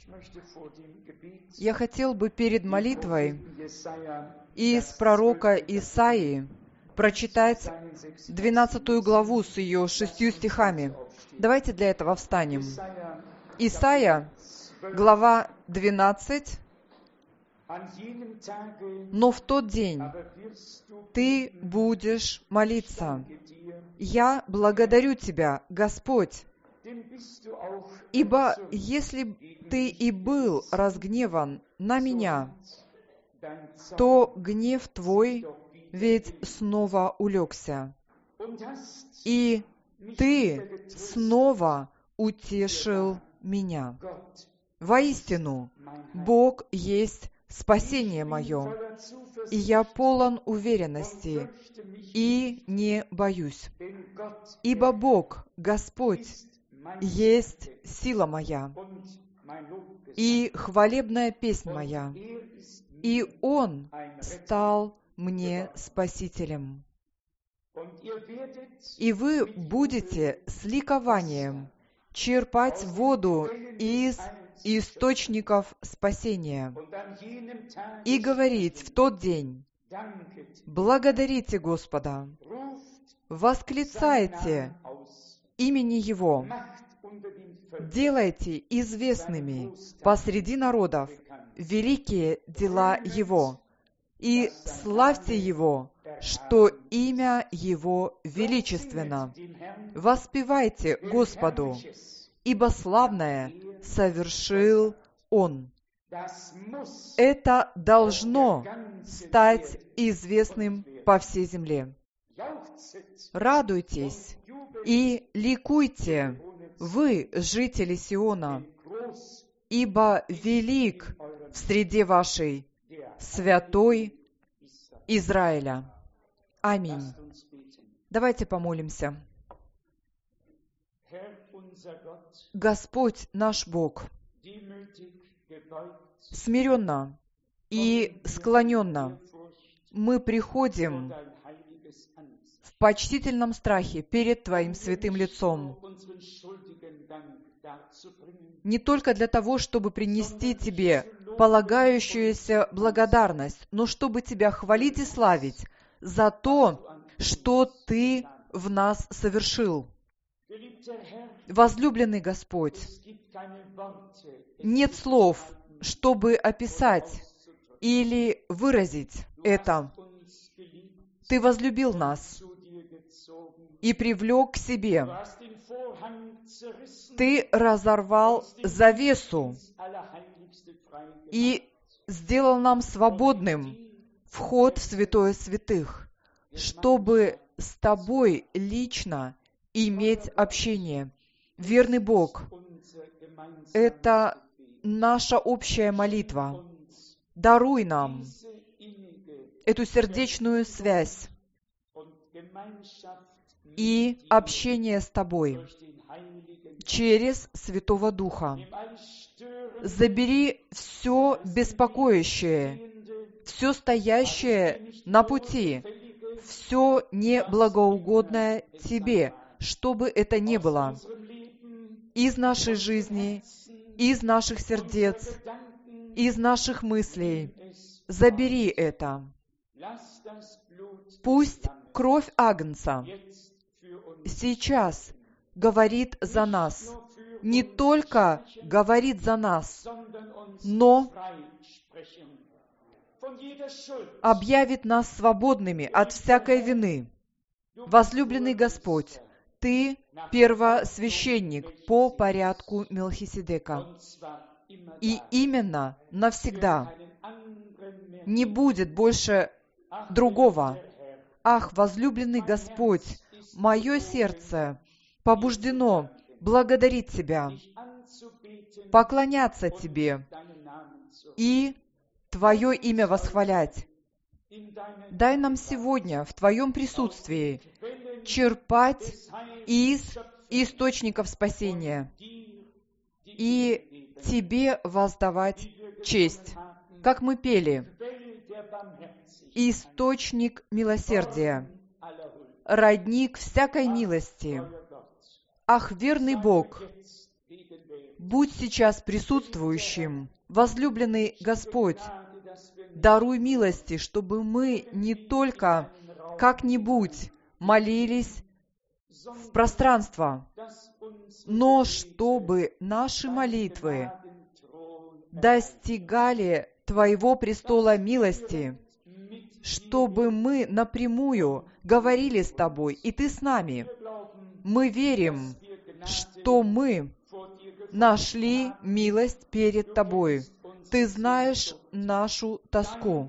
Я хотел бы перед молитвой из пророка Исаии прочитать 12 главу с ее 6 стихами. Давайте для этого встанем. Исаия, глава 12. «Но в тот день ты будешь молиться. Я благодарю тебя, Господь, ибо если ты и был разгневан на меня, то гнев твой ведь снова улегся, и ты снова утешил меня. Воистину, Бог есть спасение мое, и я полон уверенности и не боюсь, ибо Бог, Господь, есть сила моя и хвалебная песнь моя, и Он стал мне спасителем. И вы будете с ликованием черпать воду из источников спасения и говорить в тот день: благодарите Господа, восклицайте имени Его, делайте известными посреди народов великие дела Его, и славьте Его, что имя Его величественно. Воспевайте Господу, ибо славное совершил Он. Это должно стать известным по всей земле. Радуйтесь и ликуйте, вы, жители Сиона, ибо велик в среде вашей святой Израиля. Аминь. Давайте помолимся. Господь наш Бог, смиренно и склоненно мы приходим в почтительном страхе перед Твоим святым лицом, не только для того, чтобы принести Тебе полагающуюся благодарность, но чтобы Тебя хвалить и славить за то, что Ты в нас совершил. Возлюбленный Господь, нет слов, чтобы описать или выразить это. Ты возлюбил нас и привлек к себе. Ты разорвал завесу и сделал нам свободным вход в святое святых, чтобы с Тобой лично иметь общение. Верный Бог, это наша общая молитва. Даруй нам эту сердечную связь и общение с Тобой через Святого Духа. Забери все беспокоящее, все стоящее на пути, все неблагоугодное Тебе, что бы это ни было, из нашей жизни, из наших сердец, из наших мыслей. Забери это. Пусть кровь Агнца сейчас говорит за нас, не только говорит за нас, но объявит нас свободными от всякой вины. Возлюбленный Господь, Ты первосвященник по порядку Мелхиседека. И именно навсегда. Не будет больше другого. Ах, возлюбленный Господь, мое сердце побуждено благодарить Тебя, поклоняться Тебе и Твое имя восхвалять. Дай нам сегодня в Твоем присутствии черпать из источников спасения и Тебе воздавать честь. Как мы пели: источник милосердия, родник всякой милости. Ах, верный Бог, будь сейчас присутствующим. Возлюбленный Господь, даруй милости, чтобы мы не только как-нибудь молились в пространство, но чтобы наши молитвы достигали Твоего престола милости, чтобы мы напрямую говорили с Тобой, и Ты с нами. Мы верим, что мы нашли милость перед Тобой. Ты знаешь нашу тоску,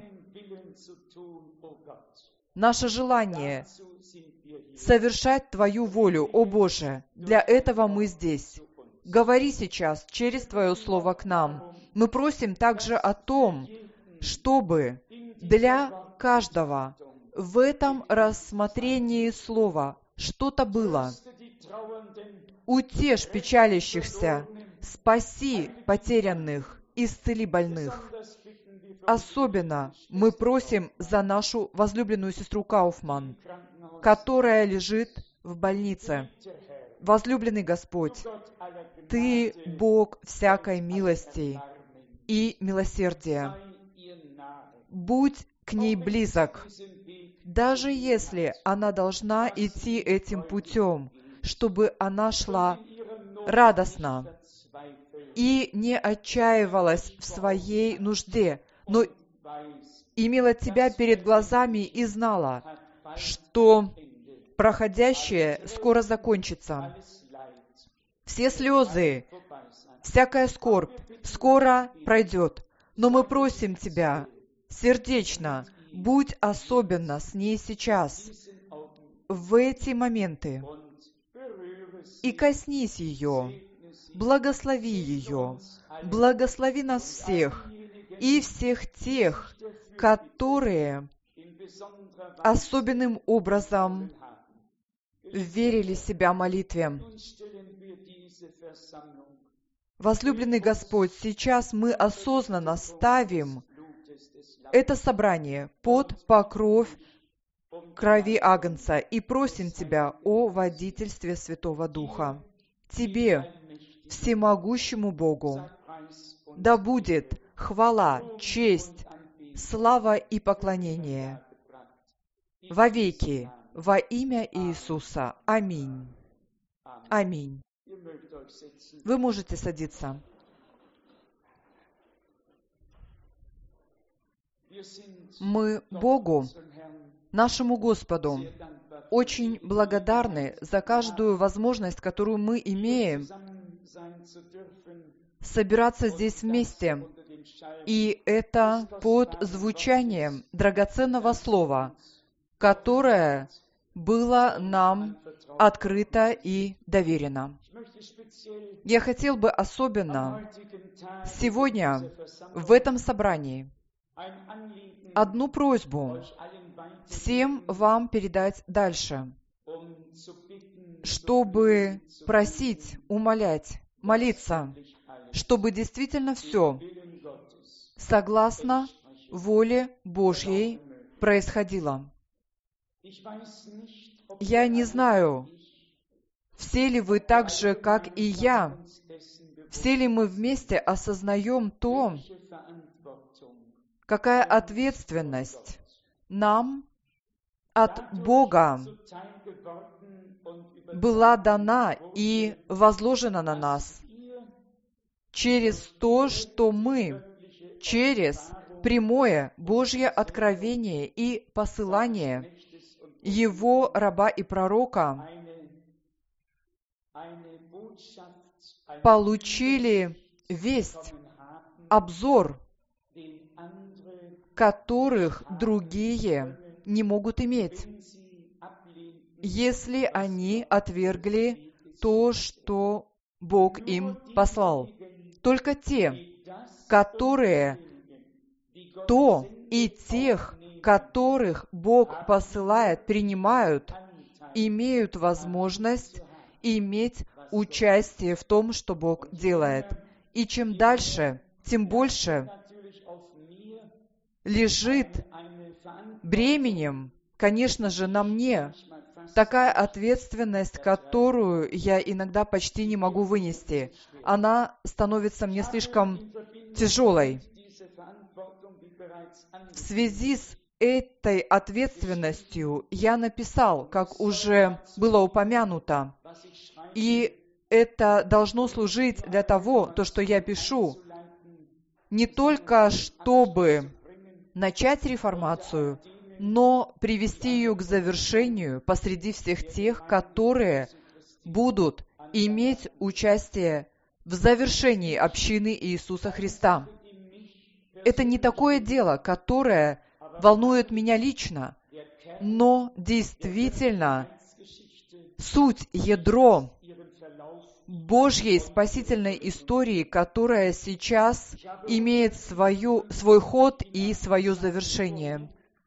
наше желание совершать Твою волю, о Боже. Для этого мы здесь. Говори сейчас через Твое Слово к нам. Мы просим также о том, чтобы для каждого в этом рассмотрении Слова что-то было. Утешь печалящихся, спаси потерянных, исцели больных. Особенно мы просим за нашу возлюбленную сестру Кауфман, которая лежит в больнице. Возлюбленный Господь, Ты Бог всякой милости и милосердия. Будь к ней близок, даже если она должна идти этим путем, чтобы она шла радостно и не отчаивалась в своей нужде, но имела Тебя перед глазами и знала, что проходящее скоро закончится. Все слезы, всякая скорбь скоро пройдет, но мы просим Тебя сердечно, будь особенно с ней сейчас, в эти моменты, и коснись ее, благослови ее, благослови нас всех, и всех тех, которые особенным образом верили себя молитве. Возлюбленный Господь, сейчас мы осознанно ставим это собрание под покров крови Агнца и просим Тебя о водительстве Святого Духа. Тебе, всемогущему Богу, да будет хвала, честь, слава и поклонение вовеки во имя Иисуса. Аминь. Аминь. Вы можете садиться. Мы Богу, нашему Господу, очень благодарны за каждую возможность, которую мы имеем собираться здесь вместе. И это под звучанием драгоценного слова, которое было нам открыто и доверено. Я хотел бы особенно сегодня в этом собрании одну просьбу всем вам передать дальше, чтобы просить, умолять, молиться, чтобы действительно все согласно воле Божьей происходило. Я не знаю, все ли вы так же, как и я, все ли мы вместе осознаем то, какая ответственность нам от Бога была дана и возложена на нас через то, что мы, через прямое Божье откровение и посылание Его раба и пророка, получили весть, обзор, которых другие не могут иметь, если они отвергли то, что Бог им послал. Только те, которые то и тех, которых Бог посылает, принимают, имеют возможность иметь участие в том, что Бог делает. И чем дальше, тем больше лежит бременем, конечно же, на мне, Такая ответственность, которую я иногда почти не могу вынести. Она становится мне слишком тяжелой. В связи с этой ответственностью я написал, как уже было упомянуто, и это должно служить для того, то, что я пишу, не только чтобы начать реформацию, но привести ее к завершению посреди всех тех, которые будут иметь участие в завершении общины Иисуса Христа. Это не такое дело, которое волнует меня лично, но действительно суть, ядро Божьей спасительной истории, которая сейчас имеет свой ход и свое завершение.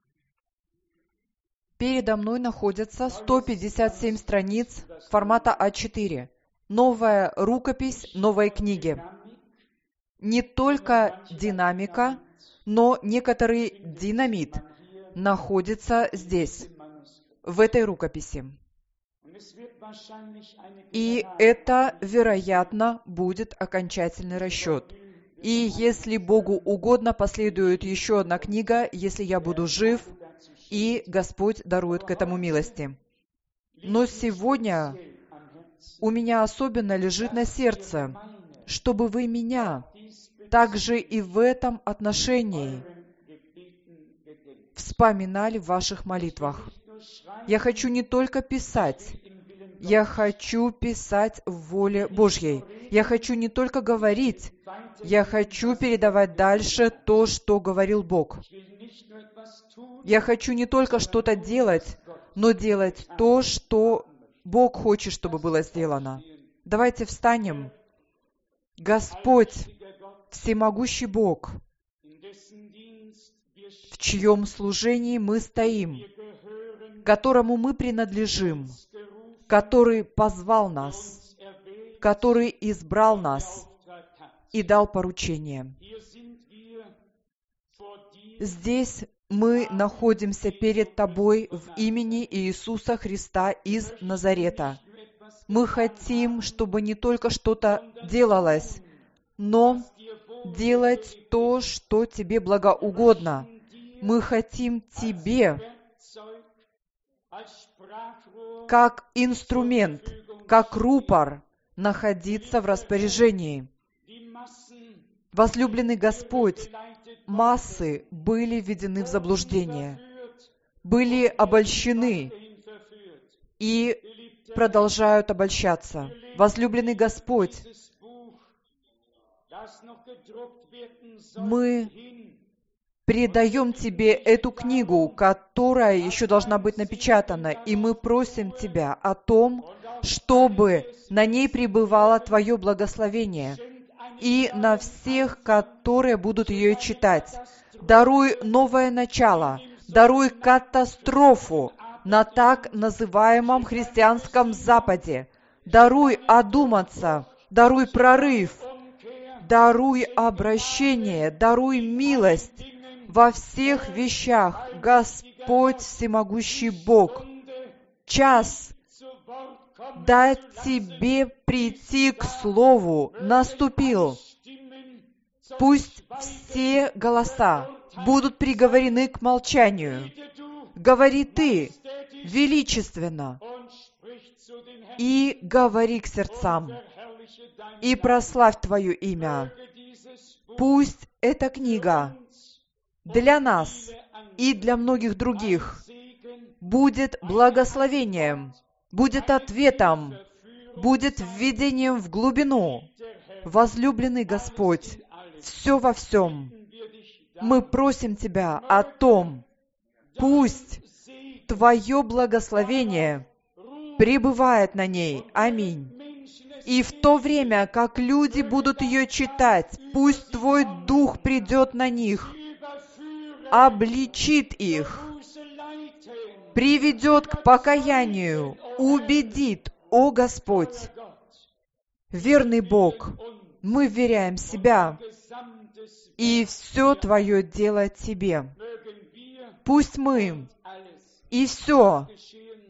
Передо мной находятся 157 страниц формата А4. Новая рукопись новой книги. Не только динамика, но некоторый динамит находится здесь, в этой рукописи. И это, вероятно, будет окончательный расчет. И если Богу угодно, последует еще одна книга, если я буду жив, и Господь дарует к этому милости. Но сегодня у меня особенно лежит на сердце, чтобы вы меня также и в этом отношении вспоминали в ваших молитвах. Я хочу не только писать, я хочу писать в воле Божьей. Я хочу не только говорить, я хочу передавать дальше то, что говорил Бог. Я хочу не только что-то делать, но делать то, что Бог хочет, чтобы было сделано. Давайте встанем. Господь, всемогущий Бог, в чьем служении мы стоим, которому мы принадлежим, который позвал нас, который избрал нас и дал поручение. Здесь мы находимся перед Тобой в имени Иисуса Христа из Назарета. Мы хотим, чтобы не только что-то делалось, но делать то, что Тебе благоугодно. Мы хотим Тебе, как инструмент, как рупор, находиться в распоряжении. Возлюбленный Господь, массы были введены в заблуждение, были обольщены и продолжают обольщаться. Возлюбленный Господь, мы предаем Тебе эту книгу, которая еще должна быть напечатана, и мы просим Тебя о том, чтобы на ней пребывало Твое благословение, и на всех, которые будут ее читать. Даруй новое начало, даруй катастрофу на так называемом христианском Западе. Даруй одуматься, даруй прорыв, даруй обращение, даруй милость во всех вещах, Господь всемогущий Бог. Час дать Тебе прийти к Слову наступил. Пусть все голоса будут приговорены к молчанию. Говори Ты величественно и говори к сердцам, и прославь Твое имя. Пусть эта книга для нас и для многих других будет благословением, будет ответом, будет введением в глубину. Возлюбленный Господь, все во всем, мы просим Тебя о том, пусть Твое благословение пребывает на ней. Аминь. И в то время, как люди будут ее читать, пусть Твой Дух придет на них, обличит их, приведет к покаянию, убедит, о Господь, верный Бог, мы вверяем себя и все Твое дело Тебе. Пусть мы и все,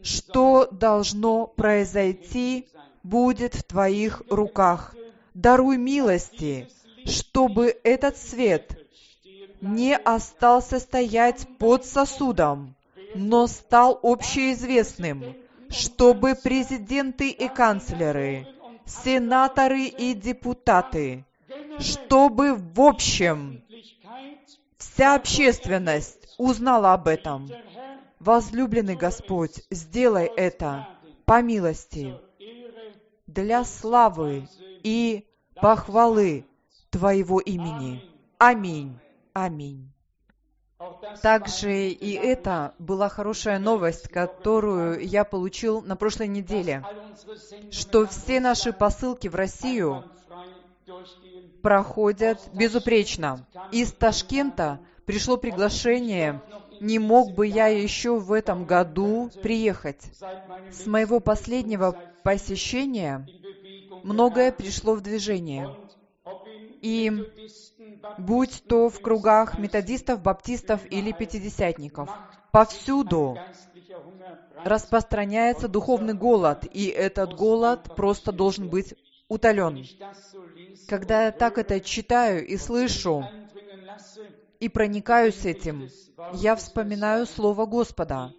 что должно произойти, будет в Твоих руках. Даруй милости, чтобы этот свет не остался стоять под сосудом, но стал общеизвестным, чтобы президенты и канцлеры, сенаторы и депутаты, чтобы в общем вся общественность узнала об этом. Возлюбленный Господь, сделай это по милости, для славы и похвалы Твоего имени. Аминь. Аминь. Также и это была хорошая новость, которую я получил на прошлой неделе, что все наши посылки в Россию проходят безупречно. Из Ташкента пришло приглашение, не мог бы я еще в этом году приехать. С моего последнего посещения многое пришло в движение. И будь то в кругах методистов, баптистов или пятидесятников, повсюду распространяется духовный голод, и этот голод просто должен быть утолен. Когда я так это читаю и слышу, и проникаюсь этим, я вспоминаю Слово Господа.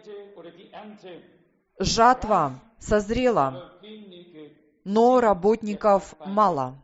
Жатва созрела, но работников мало.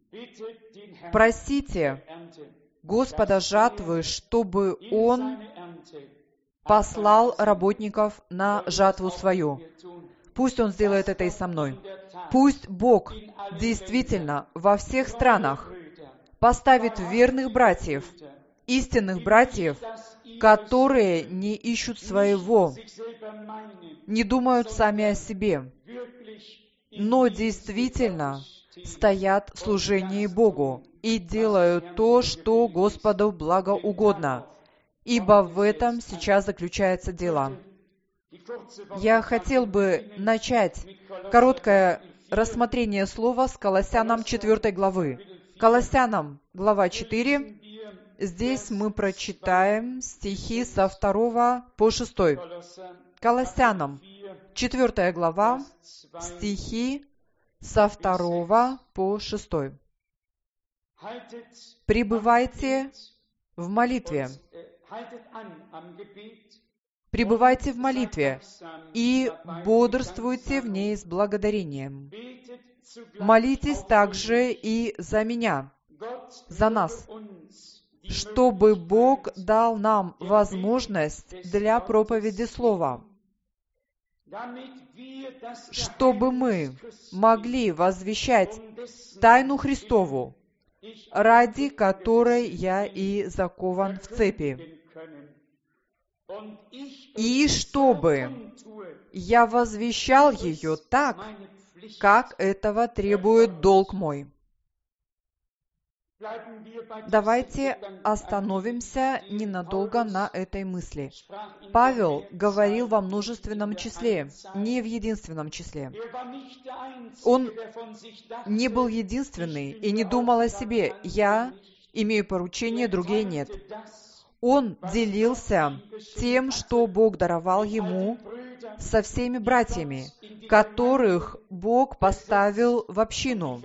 Просите Господа жатвы, чтобы Он послал работников на жатву свою. Пусть Он сделает это и со мной. Пусть Бог действительно во всех странах поставит верных братьев, истинных братьев, которые не ищут своего, не думают сами о себе, но действительно стоят в служении Богу и делают то, что Господу благоугодно, ибо в этом сейчас заключается дело. Я хотел бы начать короткое рассмотрение слова с Колоссянам 4 главы. Колоссянам, глава 4. Здесь мы прочитаем стихи со 2 по 6. Колоссянам, 4 глава, стихи со 2 по 6. Пребывайте в молитве. Пребывайте в молитве и бодрствуйте в ней с благодарением. Молитесь также и за меня, за нас, чтобы Бог дал нам возможность для проповеди Слова, чтобы мы могли возвещать тайну Христову, ради которой я и закован в цепи, и чтобы я возвещал ее так, как этого требует долг мой. Давайте остановимся ненадолго на этой мысли. Павел говорил во множественном числе, не в единственном числе. Он не был единственный и не думал о себе. Я имею поручение, другие нет. Он делился тем, что Бог даровал ему, со всеми братьями, которых Бог поставил в общину,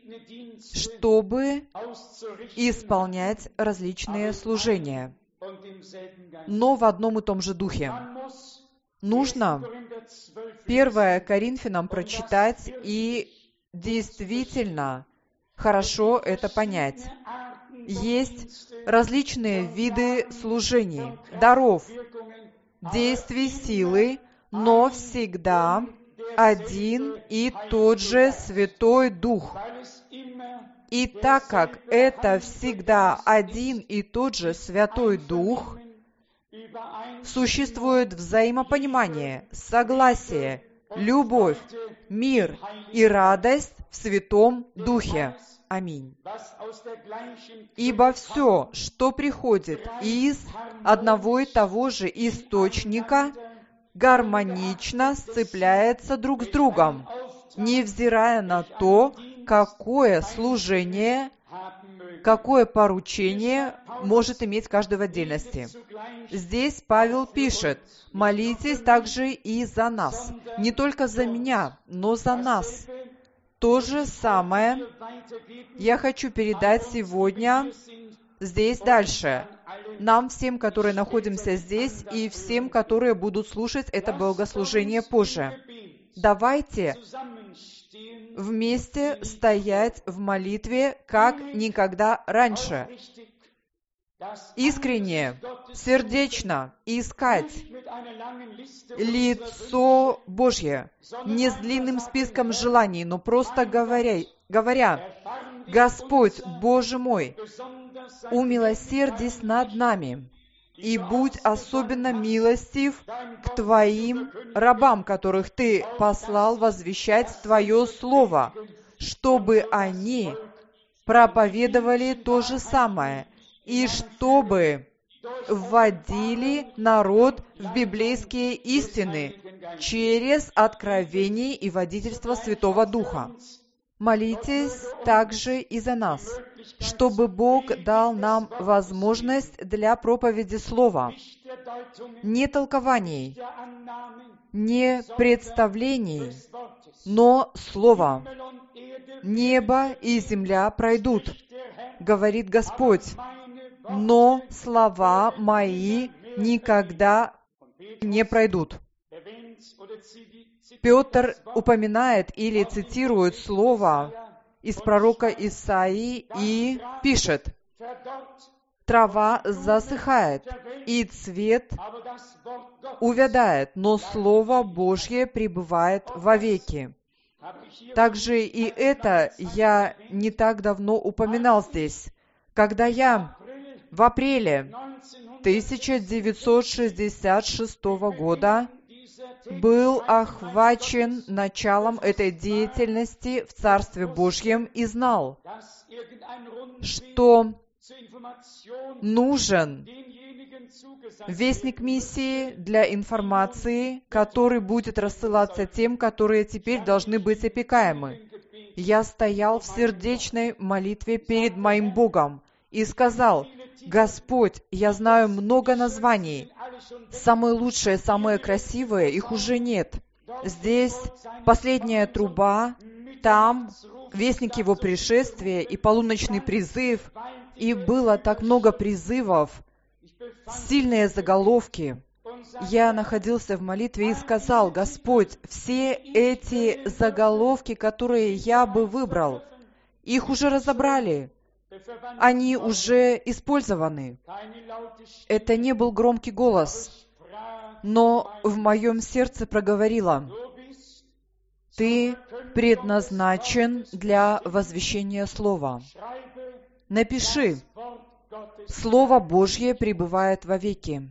чтобы исполнять различные служения, но в одном и том же духе. Нужно 1 Коринфянам прочитать и действительно хорошо это понять. Есть различные виды служений, даров, действий силы, но всегда один и тот же Святой Дух. И так как это всегда один и тот же Святой Дух, существует взаимопонимание, согласие, любовь, мир и радость в Святом Духе. Аминь. Ибо все, что приходит из одного и того же источника, гармонично сцепляется друг с другом, невзирая на то, какое служение какое поручение может иметь каждый в отдельности. Здесь Павел пишет: молитесь также и за нас. Не только за меня, но за нас. То же самое я хочу передать сегодня здесь дальше. Нам всем, которые находимся здесь, и всем, которые будут слушать это богослужение позже. Давайте вместе стоять в молитве, как никогда раньше. Искренне, сердечно искать лицо Божье. Не с длинным списком желаний, но просто говоря: «Господь, Боже мой, умилосердись над нами, и будь особенно милостив к Твоим рабам, которых Ты послал возвещать Твое Слово, чтобы они проповедовали то же самое, и чтобы вводили народ в библейские истины через откровение и водительство Святого Духа». Молитесь также и за нас, чтобы Бог дал нам возможность для проповеди Слова, не толкований, не представлений, но Слова. «Небо и земля пройдут, говорит Господь, но слова мои никогда не пройдут». Петр упоминает или цитирует слово из пророка Исаии и пишет: «Трава засыхает, и цвет увядает, но Слово Божье пребывает вовеки». Также и это я не так давно упоминал здесь, когда я в апреле 1966 года был охвачен началом этой деятельности в Царстве Божьем и знал, что нужен вестник миссии для информации, который будет рассылаться тем, которые теперь должны быть опекаемы. Я стоял в сердечной молитве перед моим Богом и сказал: «Господь, я знаю много названий. Самые лучшие, самые красивые, их уже нет. Здесь последняя труба, там вестник его пришествия и полуночный призыв. И было так много призывов, сильные заголовки». Я находился в молитве и сказал: «Господь, все эти заголовки, которые я бы выбрал, их уже разобрали. Они уже использованы». Это не был громкий голос, но в моем сердце проговорило: «Ты предназначен для возвещения Слова. Напиши: Слово Божье пребывает вовеки».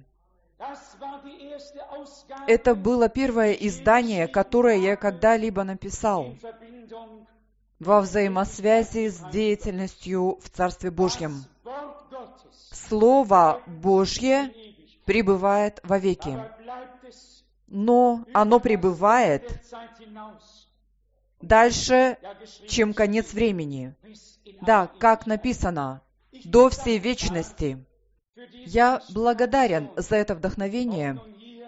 Это было первое издание, которое я когда-либо написал во взаимосвязи с деятельностью в Царстве Божьем. Слово Божье пребывает вовеки, но оно пребывает дальше, чем конец времени. Да, как написано, до всей вечности. Я благодарен за это вдохновение.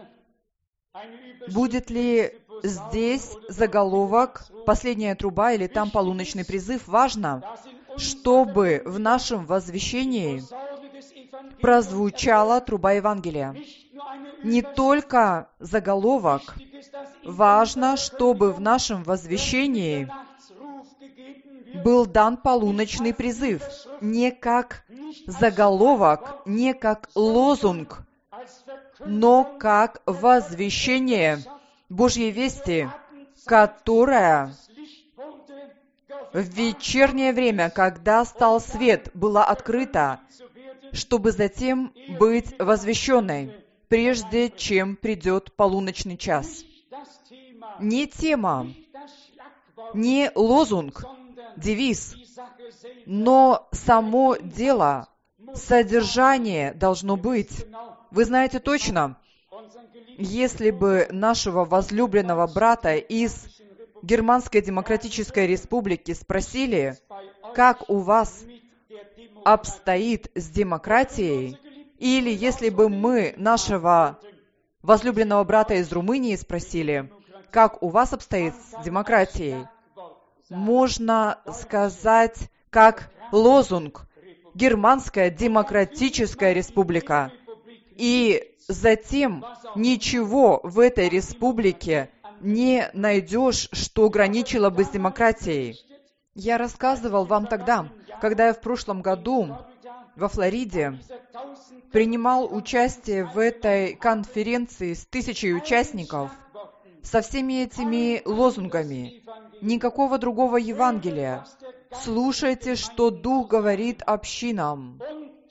Будет ли здесь заголовок «Последняя труба» или там «Полуночный призыв», важно, чтобы в нашем возвещении прозвучала труба Евангелия. Не только заголовок. Важно, чтобы в нашем возвещении был дан полуночный призыв. Не как заголовок, не как лозунг, но как возвещение Божьей вести, которая в вечернее время, когда стал свет, была открыта, чтобы затем быть возвещенной, прежде чем придет полуночный час. Не тема, не лозунг, девиз, но само дело, содержание должно быть. Вы знаете точно, если бы нашего возлюбленного брата из Германской Демократической Республики спросили, как у вас обстоит с демократией, или если бы мы нашего возлюбленного брата из Румынии спросили, как у вас обстоит с демократией, можно сказать, как лозунг «Германская демократическая республика». И затем ничего в этой республике не найдешь, что граничило бы с демократией. Я рассказывал вам тогда, когда я в прошлом году во Флориде принимал участие в этой конференции с 1000 участников, со всеми этими лозунгами. Никакого другого Евангелия. Слушайте, что Дух говорит общинам.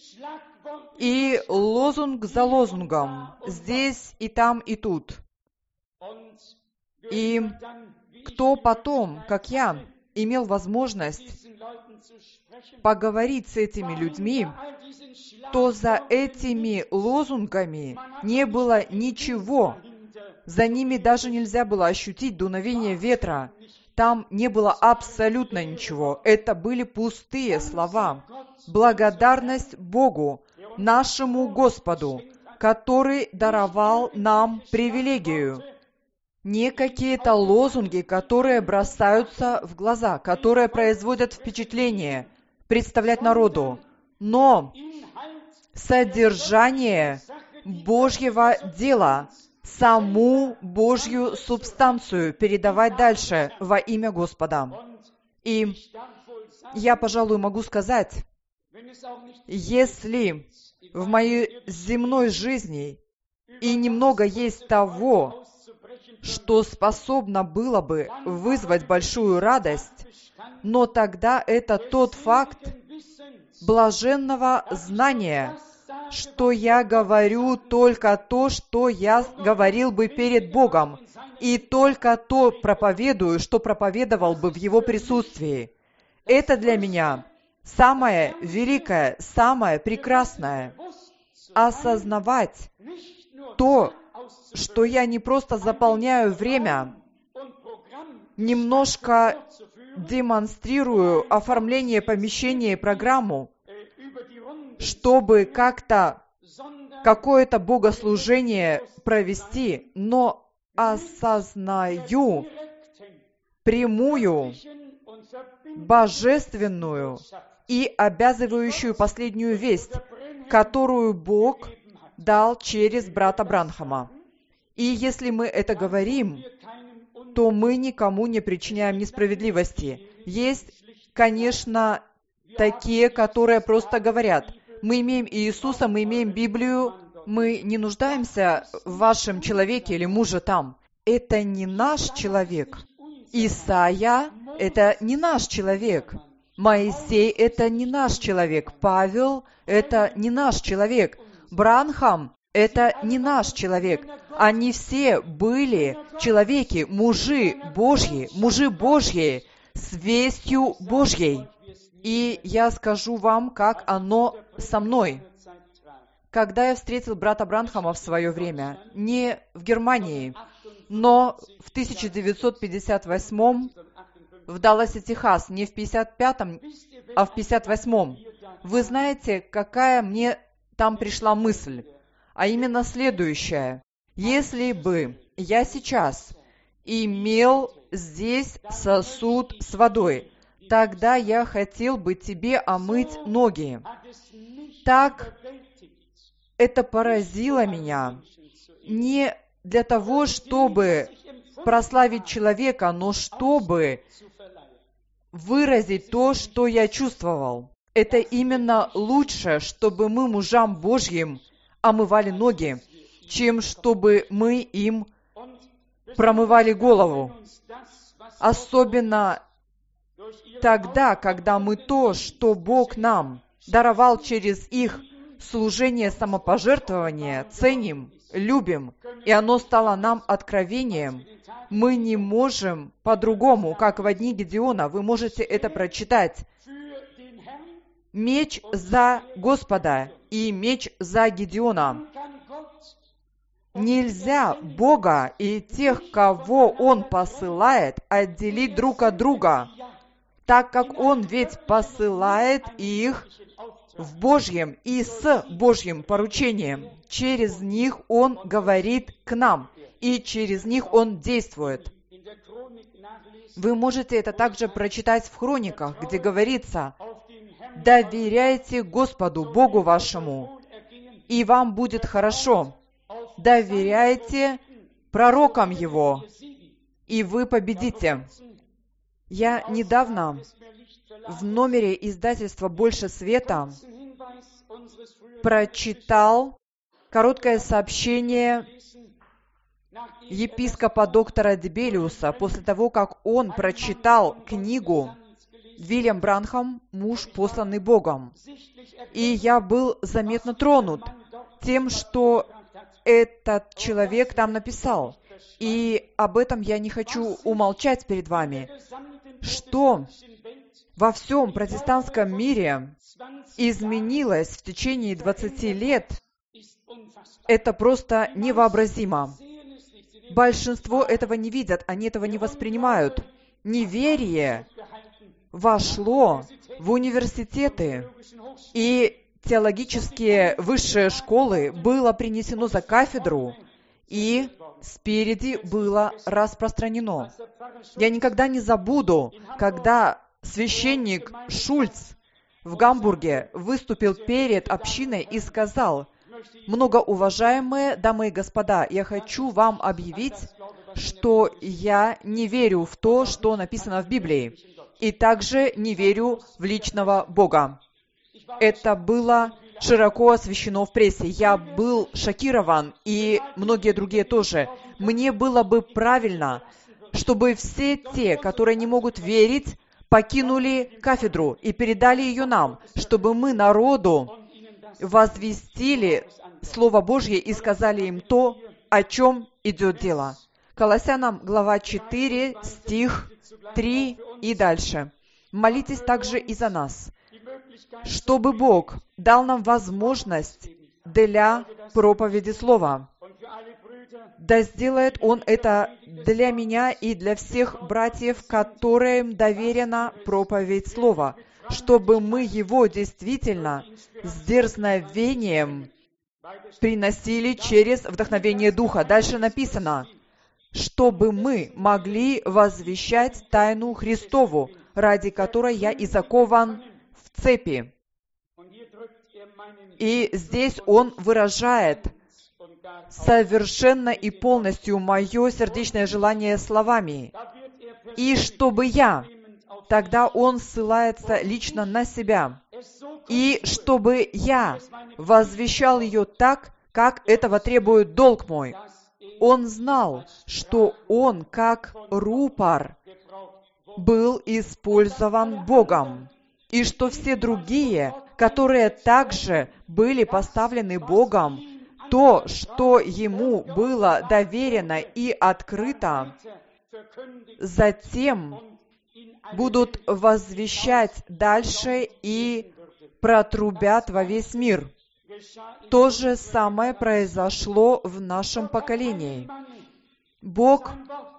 И лозунг за лозунгом. Здесь и там и тут. И кто потом, как я, имел возможность поговорить с этими людьми, то за этими лозунгами не было ничего. За ними даже нельзя было ощутить дуновение ветра. Там не было абсолютно ничего. Это были пустые слова. Благодарность Богу, нашему Господу, который даровал нам привилегию. Не какие-то лозунги, которые бросаются в глаза, которые производят впечатление, представлять народу, но содержание Божьего дела, саму Божью субстанцию передавать дальше во имя Господа. И я, пожалуй, могу сказать, если в моей земной жизни и немного есть того, что способно было бы вызвать большую радость, но тогда это тот факт блаженного знания, что я говорю только то, что я говорил бы перед Богом, и только то проповедую, что проповедовал бы в Его присутствии. Это для меня самое великое, самое прекрасное. Осознавать то, что я не просто заполняю время, немножко демонстрирую оформление помещения и программу, чтобы как-то какое-то богослужение провести, но осознаю прямую, божественную и обязывающую последнюю весть, которую Бог дал через брата Бранхама. И если мы это говорим, то мы никому не причиняем несправедливости. Есть, конечно, такие, которые просто говорят: мы имеем Иисуса, мы имеем Библию, мы не нуждаемся в вашем человеке или муже там. Это не наш человек. Исайя – это не наш человек. Моисей – это не наш человек. Павел – это не наш человек. Бранхам – это не наш человек. Они все были человеки, мужи Божьи, с вестью Божьей. И я скажу вам, как оно со мной. Когда я встретил брата Бранхама в свое время, не в Германии, но в 1958 в Далласе, Техас, не в 55-м, а в 58-м. Вы знаете, какая мне там пришла мысль? А именно следующая. Если бы я сейчас имел здесь сосуд с водой, тогда я хотел бы тебе омыть ноги. Так это поразило меня. Не для того, чтобы прославить человека, но чтобы выразить то, что я чувствовал. Это именно лучше, чтобы мы мужам Божьим омывали ноги, чем чтобы мы им промывали голову. Особенно тогда, когда мы то, что Бог нам даровал через их служение самопожертвования, ценим, любим, и оно стало нам откровением, мы не можем по-другому, как в дни Гедеона, вы можете это прочитать. Меч за Господа и меч за Гедеона. Нельзя Бога и тех, кого Он посылает, отделить друг от друга, так как Он ведь посылает их в Божьем и с Божьим поручением. Через них Он говорит к нам, и через них Он действует. Вы можете это также прочитать в Хрониках, где говорится: «Доверяйте Господу, Богу вашему, и вам будет хорошо. Доверяйте пророкам Его, и вы победите». Я недавно в номере издательства «Больше света» прочитал короткое сообщение епископа доктора Дебелиуса после того, как он прочитал книгу «Вильям Бранхам. Муж, посланный Богом». И я был заметно тронут тем, что этот человек там написал. И об этом я не хочу умолчать перед вами, что во всем протестантском мире изменилось в течение 20 лет. Это просто невообразимо. Большинство этого не видят, они этого не воспринимают. Неверие вошло в университеты, и теологические высшие школы было принесено за кафедру, и спереди было распространено. Я никогда не забуду, когда священник Шульц в Гамбурге выступил перед общиной и сказал: «Многоуважаемые дамы и господа, я хочу вам объявить, что я не верю в то, что написано в Библии, и также не верю в личного Бога». Это было широко освещено в прессе. Я был шокирован, и многие другие тоже. Мне было бы правильно, чтобы все те, которые не могут верить, покинули кафедру и передали ее нам, чтобы мы народу возвестили Слово Божье и сказали им то, о чем идет дело. Колоссянам, глава 4, стих 3 и дальше. «Молитесь также и за нас, чтобы Бог дал нам возможность для проповеди Слова. Да сделает Он это для меня и для всех братьев, которым доверена проповедь Слова, чтобы мы его действительно с дерзновением приносили через вдохновение Духа». Дальше написано: «Чтобы мы могли возвещать тайну Христову, ради которой я и закован в цепи». И здесь он выражает совершенно и полностью мое сердечное желание словами. «И чтобы я», тогда он ссылается лично на себя, «и чтобы я возвещал ее так, как этого требует долг мой». Он знал, что он, как рупор, был использован Богом, и что все другие, которые также были поставлены Богом, то, что ему было доверено и открыто, затем будут возвещать дальше и протрубят во весь мир. То же самое произошло в нашем поколении. Бог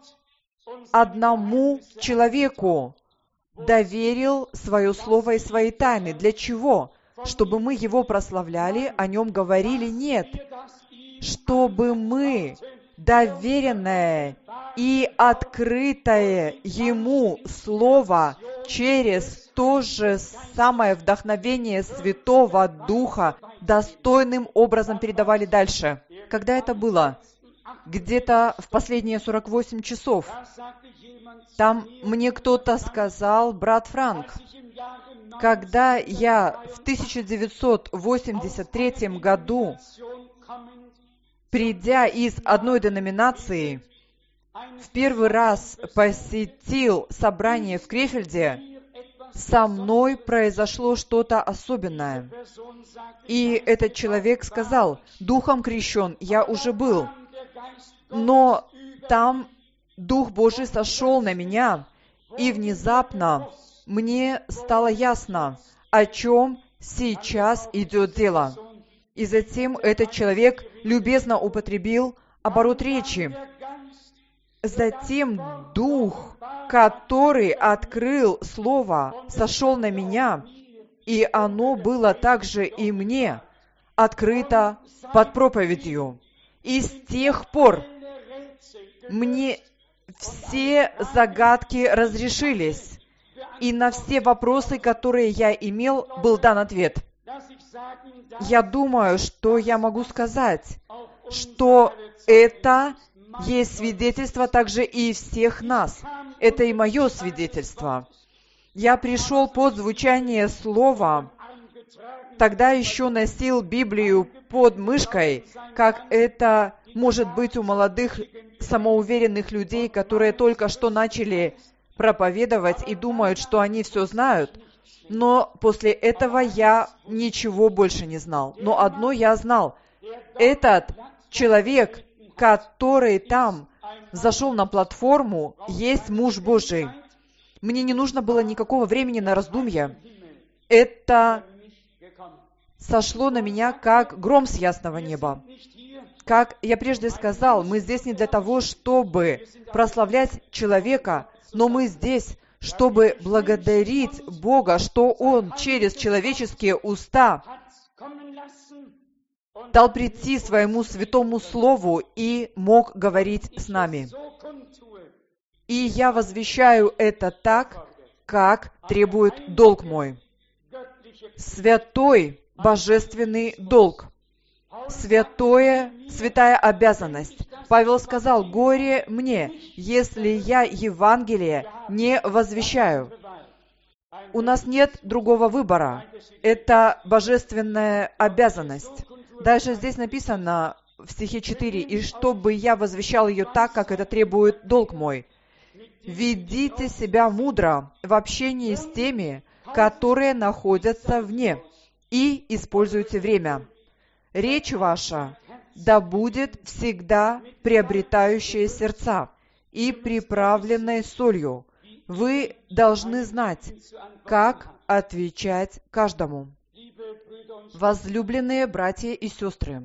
одному человеку доверил свое слово и свои тайны. Для чего? Чтобы мы его прославляли, о нем говорили? Нет. Чтобы мы доверенное и открытое ему слово через то же самое вдохновение Святого Духа достойным образом передавали дальше. Когда это было? Где-то в последние 48 часов. Там мне кто-то сказал: брат Франк, когда я в 1983 году, придя из одной деноминации, в первый раз посетил собрание в Крефельде, со мной произошло что-то особенное. И этот человек сказал: «Духом крещен я уже был, но там Дух Божий сошел на меня, и внезапно мне стало ясно, о чем сейчас идет дело». И затем этот человек любезно употребил оборот речи. Затем Дух, который открыл Слово, сошел на меня, и оно было также и мне открыто под проповедью. И с тех пор мне все загадки разрешились, и на все вопросы, которые я имел, был дан ответ. Я думаю, что я могу сказать, что это есть свидетельство также и всех нас. Это и мое свидетельство. Я пришел под звучание слова, тогда еще носил Библию под мышкой, как это может быть у молодых самоуверенных людей, которые только что начали проповедовать и думают, что они все знают. Но после этого я ничего больше не знал. Но одно я знал. Этот человек, который там зашел на платформу, есть муж Божий. Мне не нужно было никакого времени на раздумья. Это сошло на меня, как гром с ясного неба. Как я прежде сказал, мы здесь не для того, чтобы прославлять человека, но мы здесь, чтобы благодарить Бога, что Он через человеческие уста дал прийти Своему святому Слову и мог говорить с нами. И я возвещаю это так, как требует долг мой. Святой божественный долг. Святая обязанность. Павел сказал: «Горе мне, если я Евангелие не возвещаю». У нас нет другого выбора. Это божественная обязанность. Даже здесь написано в стихе 4: «И чтобы я возвещал ее так, как это требует долг мой». Ведите себя мудро в общении с теми, которые находятся вне, и используйте время. Речь ваша да будет всегда приобретающая сердца и приправленной солью. Вы должны знать, как отвечать каждому. Возлюбленные братья и сестры,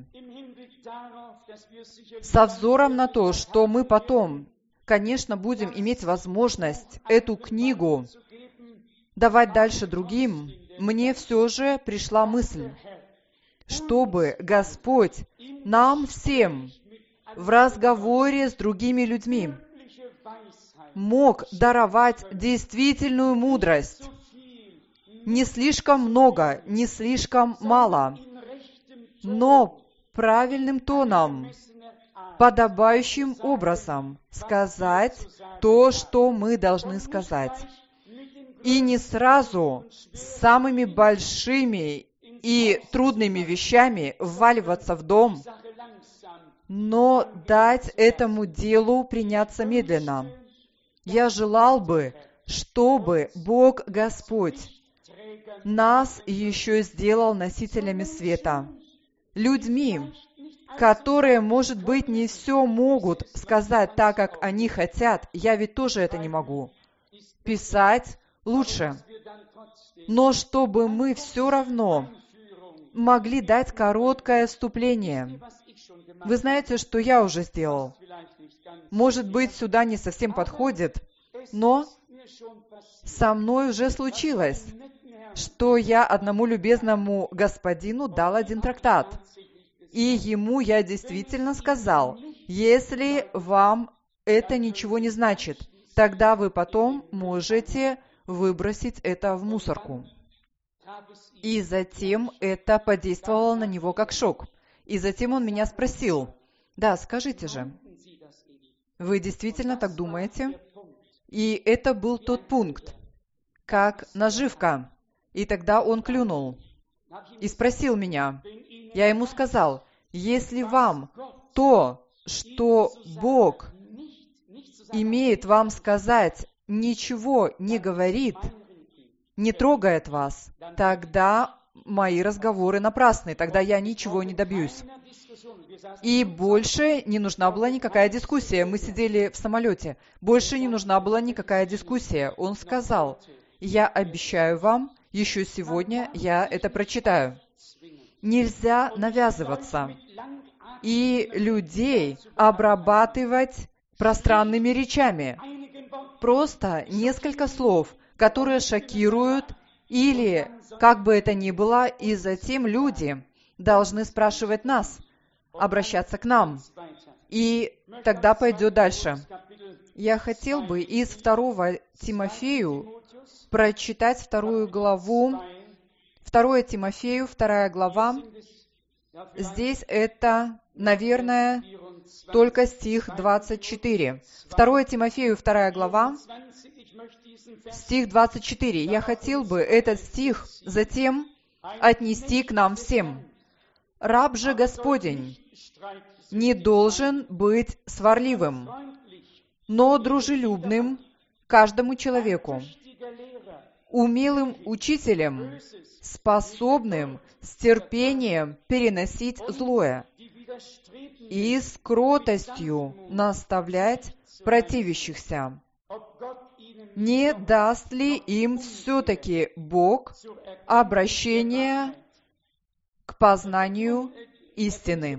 со взором на то, что мы потом, конечно, будем иметь возможность эту книгу давать дальше другим, мне все же пришла мысль, чтобы Господь нам всем в разговоре с другими людьми мог даровать действительную мудрость. Не слишком много, не слишком мало, но правильным тоном, подобающим образом сказать то, что мы должны сказать. И не сразу с самыми большими и трудными вещами вваливаться в дом, но дать этому делу приняться медленно. Я желал бы, чтобы Бог Господь нас еще сделал носителями света, людьми, которые, может быть, не все могут сказать так, как они хотят. Я ведь тоже это не могу. Писать лучше. Но чтобы мы все равно могли дать короткое вступление. Вы знаете, что я уже сделал. Может быть, сюда не совсем подходит, но со мной уже случилось, что я одному любезному господину дал один трактат. И ему я действительно сказал: если вам это ничего не значит, тогда вы потом можете выбросить это в мусорку. И затем это подействовало на него как шок. И затем он меня спросил: «Да, скажите же, вы действительно так думаете?» И это был тот пункт, как наживка. И тогда он клюнул и спросил меня. Я ему сказал: если вам то, что Бог имеет вам сказать, ничего не говорит, не трогает вас, тогда мои разговоры напрасны, тогда я ничего не добьюсь. И больше не нужна была никакая дискуссия. Мы сидели в самолете. Больше не нужна была никакая дискуссия. Он сказал: я обещаю вам, еще сегодня я это прочитаю. Нельзя навязываться и людей обрабатывать пространными речами. Просто несколько слов, которые шокируют или как бы это ни было, и затем люди должны спрашивать нас, обращаться к нам. И тогда пойдет дальше. Я хотел бы из 2 Тимофею прочитать 2 главу, 2 Тимофею, 2 глава. Здесь это, наверное, только стих 24. 2 Тимофею, 2 глава, стих 24. Я хотел бы этот стих затем отнести к нам всем. «Раб же Господень не должен быть сварливым, но дружелюбным каждому человеку, умелым учителем, способным с терпением переносить злое и с кротостью наставлять противящихся. Не даст ли им все-таки Бог обращение к познанию истины,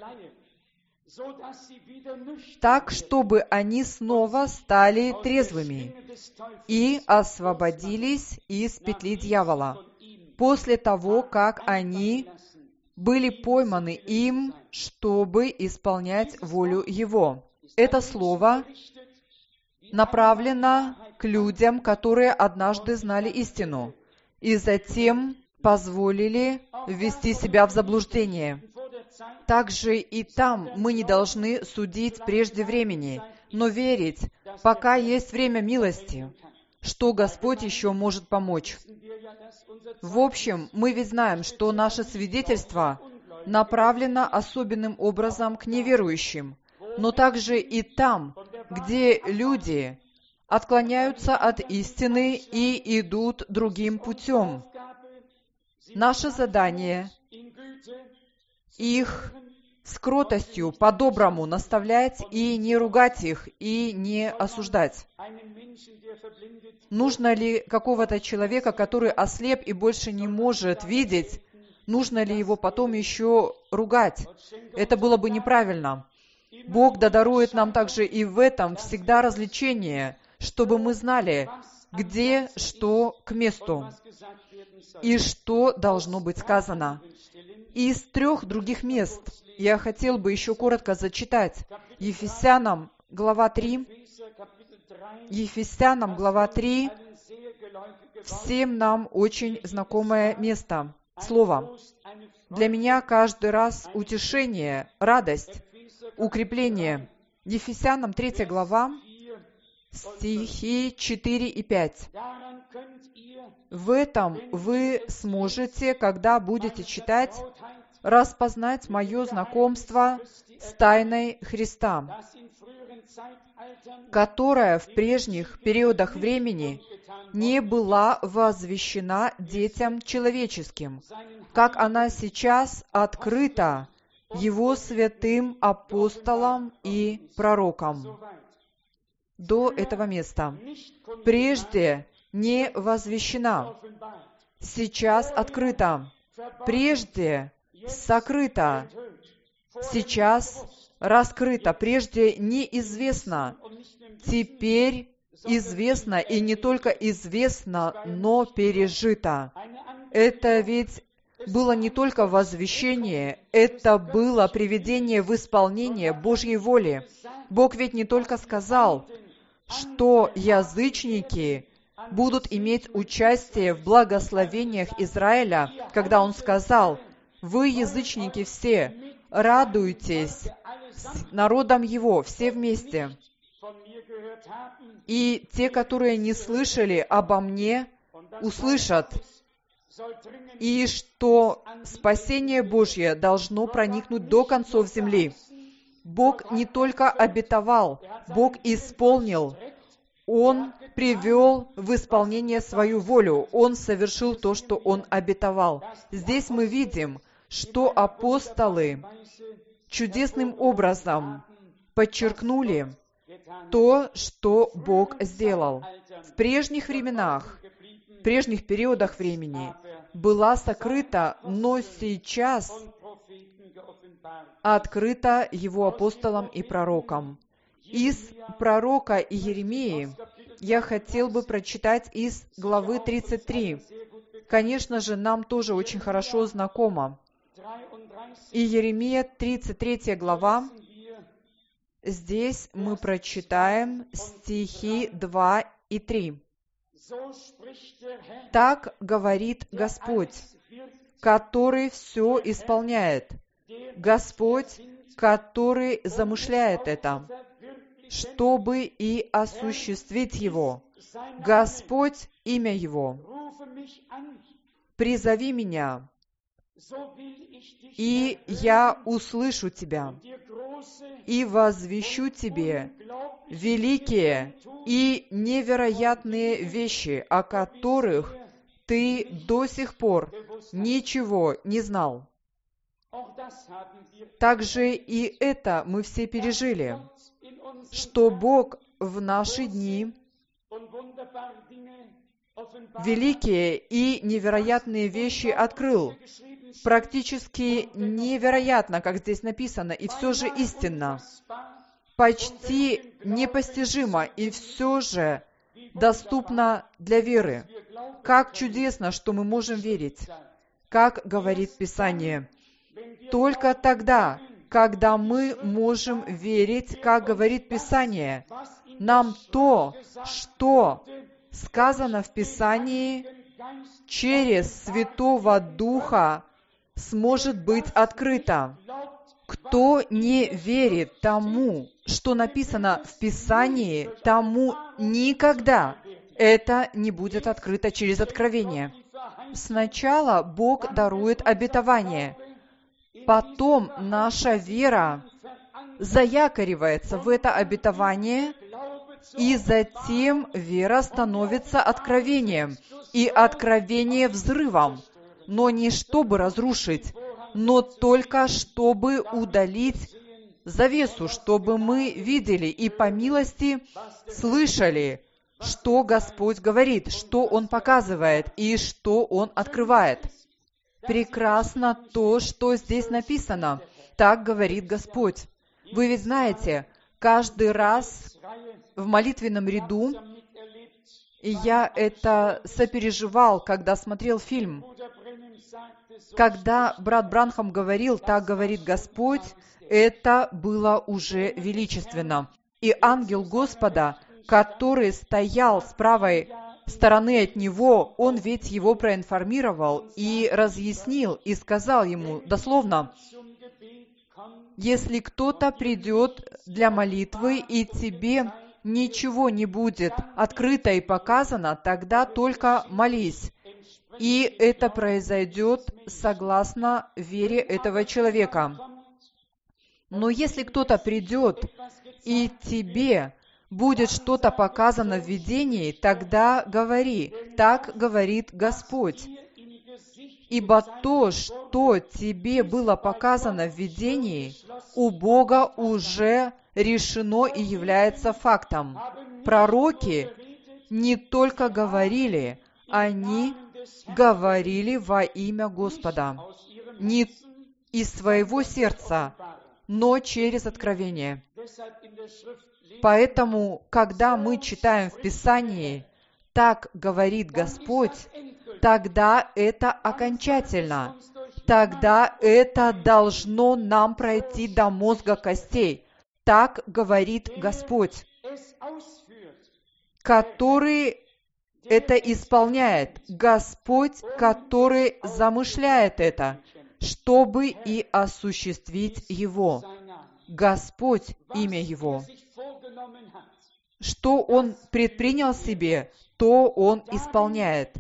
так, чтобы они снова стали трезвыми и освободились из петли дьявола, после того, как они были пойманы им, чтобы исполнять волю Его». Это слово направлено к людям, которые однажды знали истину и затем позволили ввести себя в заблуждение. Также и там мы не должны судить прежде времени, но верить, пока есть время милости, что Господь еще может помочь. В общем, мы ведь знаем, что наше свидетельство направлено особенным образом к неверующим, но также и там, где люди отклоняются от истины и идут другим путем. Наше задание — их с кротостью, по-доброму наставлять и не ругать их, и не осуждать. Нужно ли какого-то человека, который ослеп и больше не может видеть, нужно ли его потом еще ругать? Это было бы неправильно. Бог дарует нам также и в этом всегда развлечение, чтобы мы знали, где что к месту и что должно быть сказано. Из 3 других мест я хотел бы еще коротко зачитать. Ефесянам, глава 3. Ефесянам, глава 3. Всем нам очень знакомое место, слово. Для меня каждый раз утешение, радость, укрепление. Ефесянам 3 глава, стихи 4 и 5. В этом вы сможете, когда будете читать, распознать мое знакомство с тайной Христа, которая в прежних периодах времени не была возвещена детям человеческим, как она сейчас открыта Его святым апостолам и пророкам. До этого места. Прежде не возвещена, сейчас открыта. Прежде сокрыто, сейчас раскрыто. Прежде неизвестно, теперь известно, и не только известно, но пережито. Это ведь было не только возвещение, это было приведение в исполнение Божьей воли. Бог ведь не только сказал, что язычники будут иметь участие в благословениях Израиля, когда Он сказал: «Вы, язычники все, радуйтесь с народом Его, все вместе». И те, которые не слышали обо мне, услышат. И что спасение Божье должно проникнуть до концов земли. Бог не только обетовал, Бог исполнил. Он привел в исполнение свою волю. Он совершил то, что Он обетовал. Здесь мы видим, что апостолы чудесным образом подчеркнули то, что Бог сделал. В прежних временах, в прежних периодах времени была сокрыта, но сейчас открыта Его апостолам и пророкам. Из пророка Иеремии я хотел бы прочитать из главы 33. конечно же, нам тоже очень хорошо знакомо. И Иеремия, 33 глава, здесь мы прочитаем стихи 2 и 3. «Так говорит Господь, который все исполняет, Господь, который замышляет это, чтобы и осуществить его, Господь, имя его. Призови меня, и я услышу тебя, и возвещу тебе великие и невероятные вещи, о которых ты до сих пор ничего не знал». Также и это мы все пережили, что Бог в наши дни великие и невероятные вещи открыл. Практически невероятно, как здесь написано, и все же истинно. Почти непостижимо, и все же доступно для веры. Как чудесно, что мы можем верить. Как говорит Писание, только тогда, когда мы можем верить, как говорит Писание, нам то, что сказано в Писании, через Святого Духа сможет быть открыто. Кто не верит тому, что написано в Писании, тому никогда это не будет открыто через откровение. Сначала Бог дарует обетование, потом наша вера заякоривается в это обетование, и затем вера становится откровением, и откровение взрывом, но не чтобы разрушить, но только чтобы удалить завесу, чтобы мы видели и по милости слышали, что Господь говорит, что Он показывает и что Он открывает. Прекрасно то, что здесь написано. Так говорит Господь. Вы ведь знаете, каждый раз в молитвенном ряду, и я это сопереживал, когда смотрел фильм, когда брат Бранхам говорил, так говорит Господь, это было уже величественно. И ангел Господа, который стоял с правой стороны от него, он ведь его проинформировал и разъяснил, и сказал ему дословно: если кто-то придет для молитвы, и тебе ничего не будет открыто и показано, тогда только молись. И это произойдет согласно вере этого человека. Но если кто-то придет, и тебе будет что-то показано в видении, тогда говори, так говорит Господь. Ибо то, что тебе было показано в видении, у Бога уже решено и является фактом. Пророки не только говорили, они говорили во имя Господа, не из своего сердца, но через откровение. Поэтому, когда мы читаем в Писании «Так говорит Господь», тогда это окончательно. Тогда это должно нам пройти до мозга костей. Так говорит Господь, который это исполняет. Господь, который замышляет это, чтобы и осуществить его. Господь, имя Его. Что Он предпринял себе, то Он исполняет.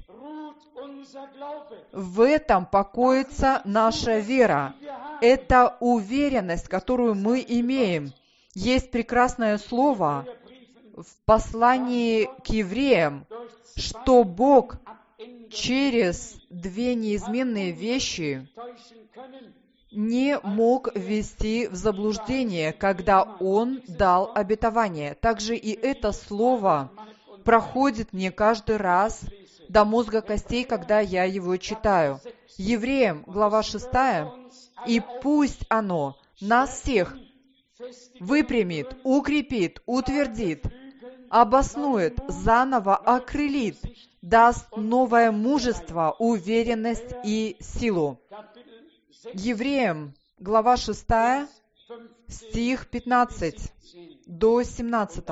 В этом покоится наша вера. Это уверенность, которую мы имеем. Есть прекрасное слово в послании к евреям, что Бог через две неизменные вещи не мог ввести в заблуждение, когда Он дал обетование. Также и это слово проходит мне каждый раз до мозга костей, когда я его читаю. Евреям, глава 6, «И пусть оно нас всех выпрямит, укрепит, утвердит, обоснует, заново окрылит, даст новое мужество, уверенность и силу. Евреям, глава 6, стих 15 до 17.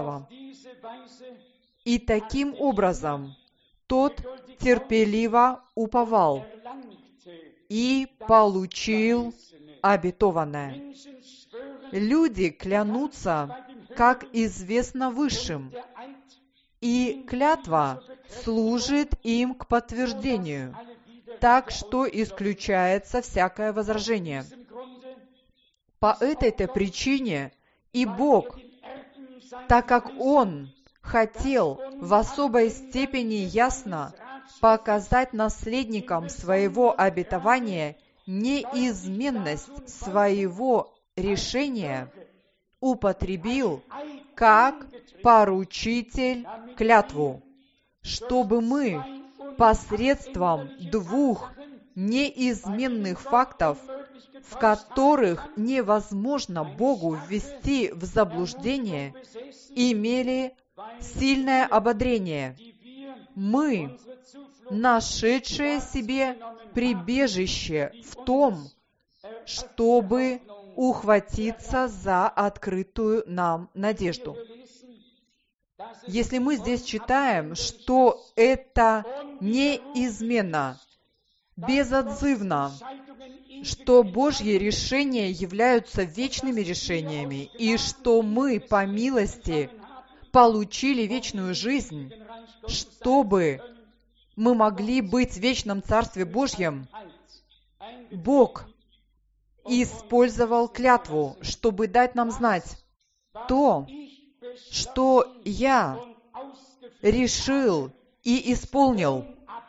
«И таким образом тот терпеливо уповал и получил обетованное». Люди клянутся, как известно высшим, и клятва служит им к подтверждению, так что исключается всякое возражение. По этой-то причине и Бог, так как Он хотел в особой степени ясно показать наследникам своего обетования неизменность своего решения, употребил как поручитель клятву, чтобы мы посредством двух неизменных фактов, в которых невозможно Богу ввести в заблуждение, имели сильное ободрение. Мы, нашедшие себе прибежище в том, чтобы ухватиться за открытую нам надежду. Если мы здесь читаем, что это неизменно, безотзывно, что Божьи решения являются вечными решениями, и что мы, по милости, получили вечную жизнь, чтобы мы могли быть в вечном Царстве Божьем, Бог использовал клятву, чтобы дать нам знать то, что я решил и исполнил,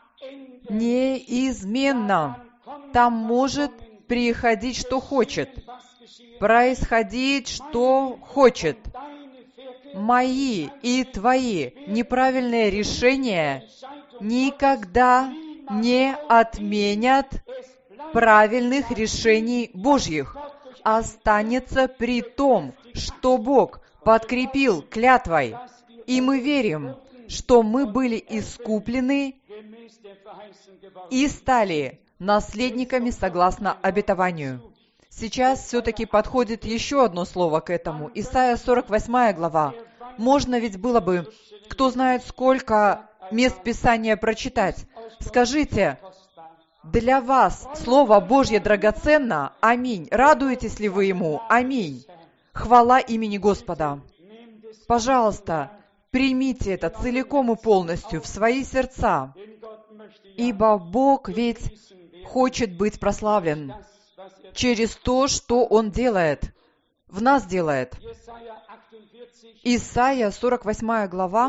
неизменно. Там может приходить, что хочет, происходить, что хочет. Мои и твои неправильные решения никогда не отменят правильных решений Божьих. Останется при том, что Бог подкрепил клятвой, и мы верим, что мы были искуплены и стали наследниками согласно обетованию. Сейчас все-таки подходит еще одно слово к этому. Исайя 48 глава. Можно ведь было бы, кто знает сколько мест Писания прочитать. Скажите, для вас Слово Божье драгоценно? Аминь. Радуетесь ли вы Ему? Аминь. Хвала имени Господа. Пожалуйста, примите это целиком и полностью в свои сердца, ибо Бог ведь хочет быть прославлен через то, что Он делает, в нас делает. Исайя 48 глава,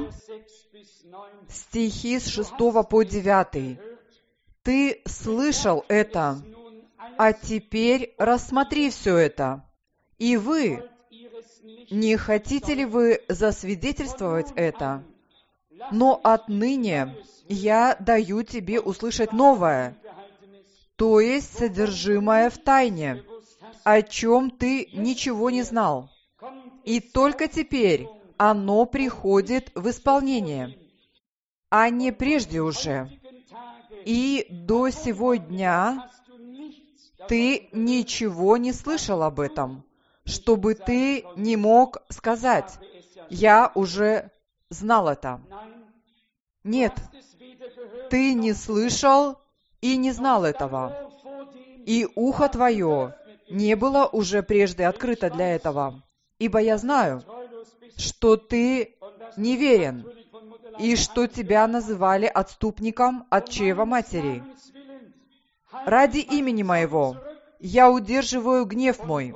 стихи с 6 по 9. «Ты слышал это, а теперь рассмотри все это. И вы, не хотите ли вы засвидетельствовать это? Но отныне я даю тебе услышать новое, то есть содержимое в тайне, о чем ты ничего не знал. И только теперь оно приходит в исполнение, а не прежде уже. И до сего дня ты ничего не слышал об этом, чтобы ты не мог сказать: я уже знал это. Нет, ты не слышал и не знал этого, и ухо твое не было уже прежде открыто для этого, ибо я знаю, что ты неверен, и что тебя называли отступником от чрева матери. Ради имени моего я удерживаю гнев мой,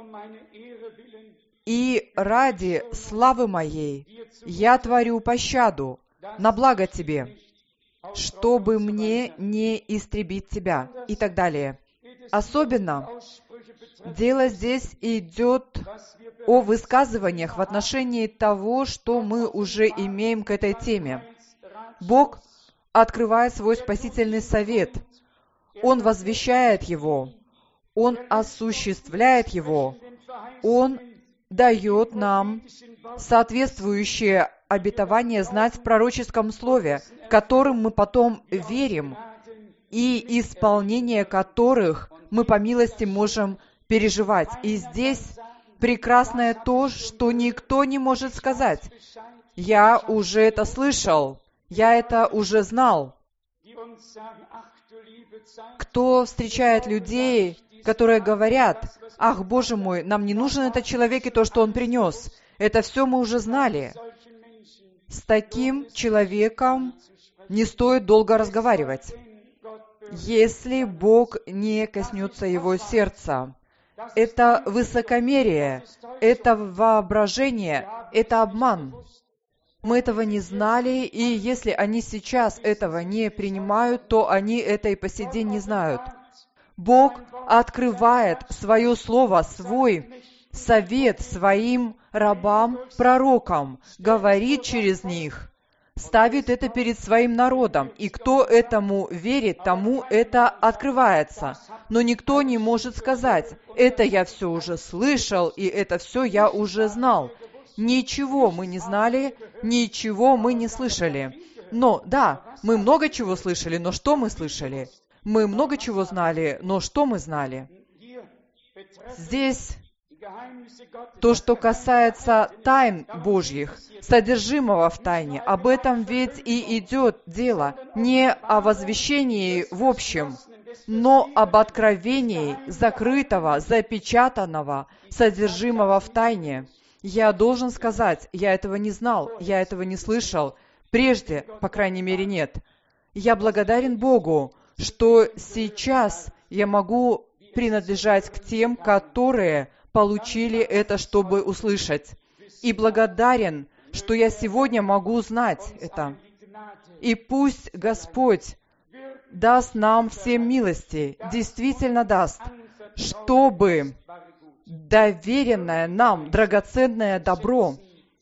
и ради славы моей я творю пощаду на благо тебе, чтобы мне не истребить тебя, и так далее. Особенно дело здесь идет о высказываниях в отношении того, что мы уже имеем к этой теме. Бог открывает свой спасительный совет. Он возвещает его. Он осуществляет его. Он дает нам соответствующее обетование знать в пророческом слове, которым мы потом верим, и исполнение которых мы по милости можем переживать. И здесь прекрасное то, что никто не может сказать: «Я уже это слышал, я это уже знал». Кто встречает людей, которые говорят: «Ах, Боже мой, нам не нужен этот человек и то, что он принес. Это все мы уже знали». С таким человеком не стоит долго разговаривать, если Бог не коснется его сердца. Это высокомерие, это воображение, это обман. Мы этого не знали, и если они сейчас этого не принимают, то они это и по сей день не знают. Бог открывает свое слово, свой совет своим рабам, пророкам, говорит через них, ставит это перед своим народом, и кто этому верит, тому это открывается. Но никто не может сказать: «Это я все уже слышал, и это все я уже знал». Ничего мы не знали, ничего мы не слышали. Но, да, мы много чего слышали, но что мы слышали? Мы много чего знали, но что мы знали? Здесь то, что касается тайн Божьих, содержимого в тайне, об этом ведь и идет дело. Не о возвещении в общем, но об откровении закрытого, запечатанного, содержимого в тайне. Я должен сказать, я этого не знал, я этого не слышал. Прежде, по крайней мере, нет. Я благодарен Богу, что сейчас я могу принадлежать к тем, которые получили это, чтобы услышать. И благодарен, что я сегодня могу знать это. И пусть Господь даст нам всем милости, действительно даст, чтобы доверенное нам драгоценное добро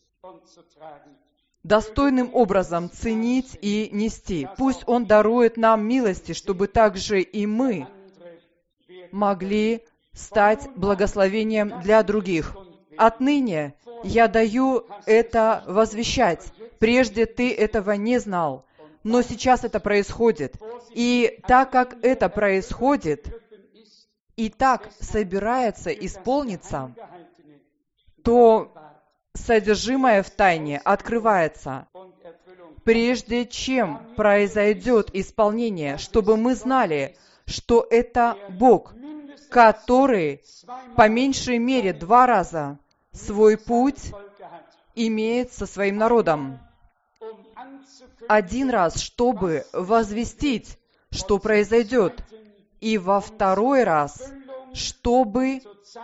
достойным образом ценить и нести. Пусть Он дарует нам милости, чтобы также и мы могли стать благословением для других. Отныне я даю это возвещать. Прежде ты этого не знал, но сейчас это происходит. И так как это происходит, и так собирается исполниться, то содержимое в тайне открывается, прежде чем произойдет исполнение, чтобы мы знали, что это Бог, который по меньшей мере 2 раза свой путь имеет со своим народом. 1 раз, чтобы возвестить, что произойдет, и во 2-й раз, чтобы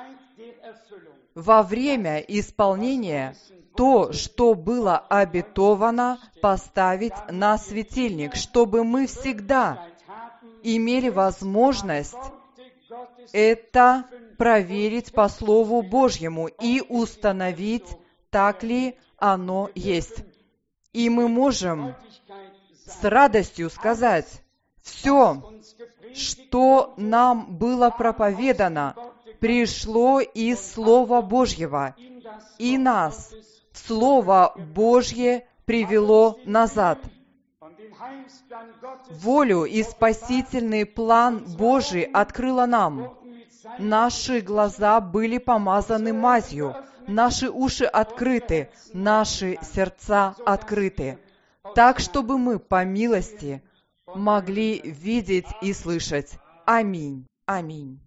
во время исполнения то, что было обетовано, поставить на светильник, чтобы мы всегда имели возможность это проверить по Слову Божьему и установить, так ли оно есть. И мы можем с радостью сказать: все, что нам было проповедано, пришло из Слова Божьего, и нас Слово Божье привело назад. Волю и спасительный план Божий открыло нам. Наши глаза были помазаны мазью, наши уши открыты, наши сердца открыты, так, чтобы мы по милости могли видеть и слышать. Аминь. Аминь.